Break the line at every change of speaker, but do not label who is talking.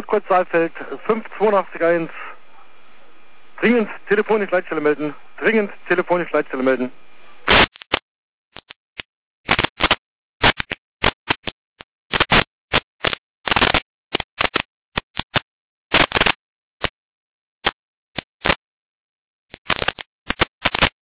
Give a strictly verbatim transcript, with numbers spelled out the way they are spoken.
Nordkreuz Saalfeld fünf zwei acht eins. Dringend telefonisch Leitstelle melden. Dringend telefonisch Leitstelle melden.